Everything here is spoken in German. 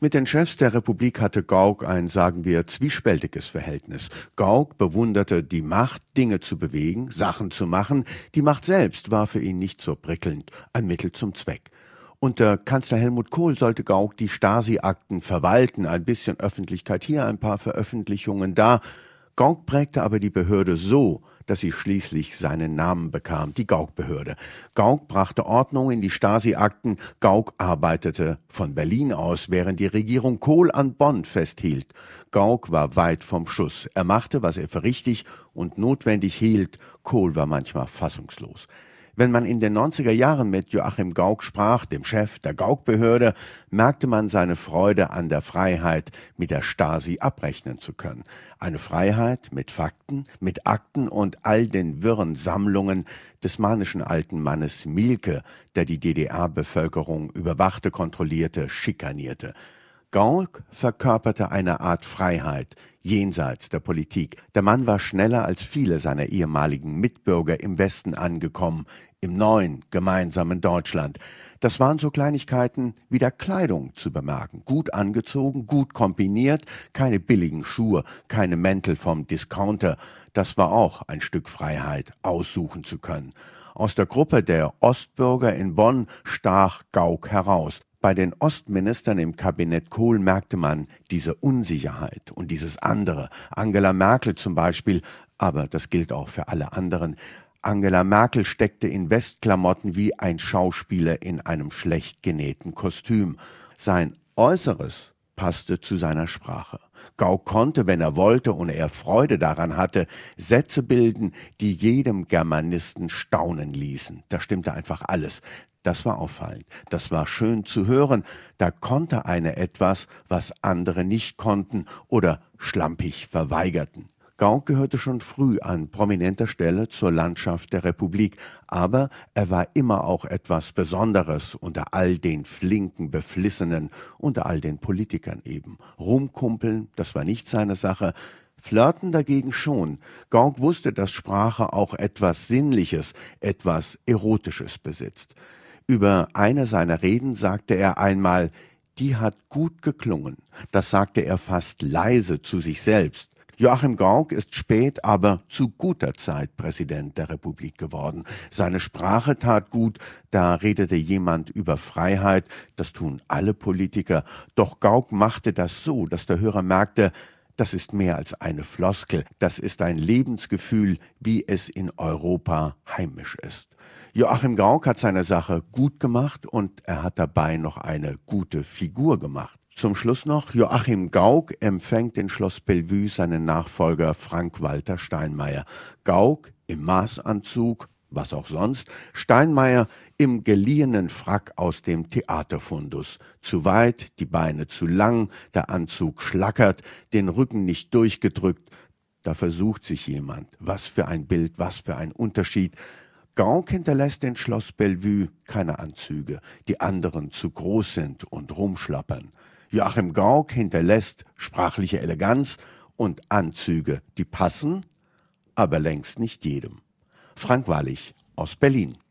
Mit den Chefs der Republik hatte Gauck ein, sagen wir, zwiespältiges Verhältnis. Gauck bewunderte die Macht, Dinge zu bewegen, Sachen zu machen. Die Macht selbst war für ihn nicht so prickelnd, ein Mittel zum Zweck. Unter Kanzler Helmut Kohl sollte Gauck die Stasi-Akten verwalten, ein bisschen Öffentlichkeit hier, ein paar Veröffentlichungen da. Gauck prägte aber die Behörde so, dass sie schließlich seinen Namen bekam, die Gauck-Behörde. Gauck brachte Ordnung in die Stasi-Akten. Gauck arbeitete von Berlin aus, während die Regierung Kohl an Bonn festhielt. Gauck war weit vom Schuss. Er machte, was er für richtig und notwendig hielt. Kohl war manchmal fassungslos. Wenn man in den 90er Jahren mit Joachim Gauck sprach, dem Chef der Gauck-Behörde, merkte man seine Freude an der Freiheit, mit der Stasi abrechnen zu können. Eine Freiheit mit Fakten, mit Akten und all den wirren Sammlungen des manischen alten Mannes Mielke, der die DDR-Bevölkerung überwachte, kontrollierte, schikanierte. Gauck verkörperte eine Art Freiheit jenseits der Politik. Der Mann war schneller als viele seiner ehemaligen Mitbürger im Westen angekommen, im neuen, gemeinsamen Deutschland. Das waren so Kleinigkeiten wie der Kleidung zu bemerken. Gut angezogen, gut kombiniert, keine billigen Schuhe, keine Mäntel vom Discounter. Das war auch ein Stück Freiheit, aussuchen zu können. Aus der Gruppe der Ostbürger in Bonn stach Gauck heraus. Bei den Ostministern im Kabinett Kohl merkte man diese Unsicherheit und dieses andere. Angela Merkel zum Beispiel, aber das gilt auch für alle anderen. Angela Merkel steckte in Westklamotten wie ein Schauspieler in einem schlecht genähten Kostüm. Sein Äußeres passte zu seiner Sprache. Gauck konnte, wenn er wollte und er Freude daran hatte, Sätze bilden, die jedem Germanisten staunen ließen. Da stimmte einfach alles. Das war auffallend. Das war schön zu hören. Da konnte einer etwas, was andere nicht konnten oder schlampig verweigerten. Gauck gehörte schon früh an prominenter Stelle zur Landschaft der Republik, aber er war immer auch etwas Besonderes unter all den flinken Beflissenen, unter all den Politikern eben. Rumkumpeln, das war nicht seine Sache. Flirten dagegen schon. Gauck wusste, dass Sprache auch etwas Sinnliches, etwas Erotisches besitzt. Über eine seiner Reden sagte er einmal, die hat gut geklungen. Das sagte er fast leise zu sich selbst. Joachim Gauck ist spät, aber zu guter Zeit Präsident der Republik geworden. Seine Sprache tat gut, da redete jemand über Freiheit, das tun alle Politiker. Doch Gauck machte das so, dass der Hörer merkte, das ist mehr als eine Floskel, das ist ein Lebensgefühl, wie es in Europa heimisch ist. Joachim Gauck hat seine Sache gut gemacht und er hat dabei noch eine gute Figur gemacht. Zum Schluss noch, Joachim Gauck empfängt in Schloss Bellevue seinen Nachfolger Frank-Walter Steinmeier. Gauck im Maßanzug, was auch sonst, Steinmeier im geliehenen Frack aus dem Theaterfundus. Zu weit, die Beine zu lang, der Anzug schlackert, den Rücken nicht durchgedrückt. Da versucht sich jemand. Was für ein Bild, was für ein Unterschied. Gauck hinterlässt in Schloss Bellevue keine Anzüge, die anderen zu groß sind und rumschlappern. Joachim Gauck hinterlässt sprachliche Eleganz und Anzüge, die passen, aber längst nicht jedem. Frank Wallich aus Berlin.